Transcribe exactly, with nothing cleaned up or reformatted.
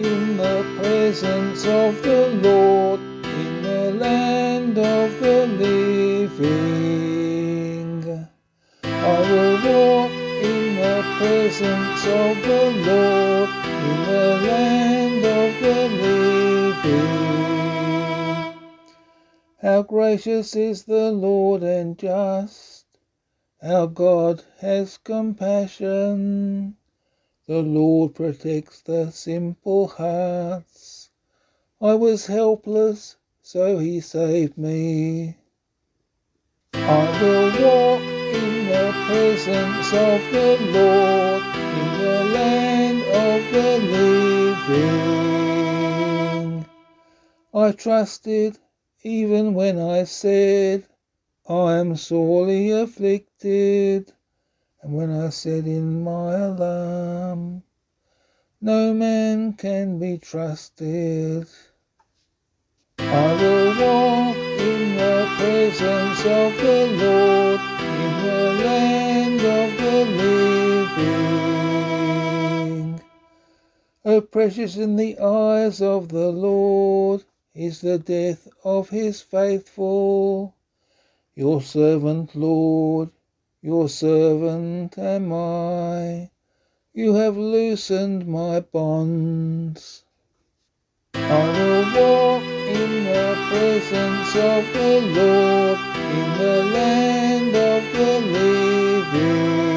in the presence of the Lord, in the land of the living. I will walk in the presence of the Lord, in the land of the living. How gracious is the Lord and just, our God has compassion. The Lord protects the simple hearts. I was helpless, so he saved me. I will walk in the presence of the Lord, in the land of the living. I trusted even when I said, I am sorely afflicted, and when I said in my alarm, no man can be trusted. I will walk in the presence of the Lord, in the land of the living. Oh, precious in the eyes of the Lord is the death of his faithful. Your servant, Lord, your servant am I. You have loosened my bonds. I will walk in the presence of the Lord, in the land of the living.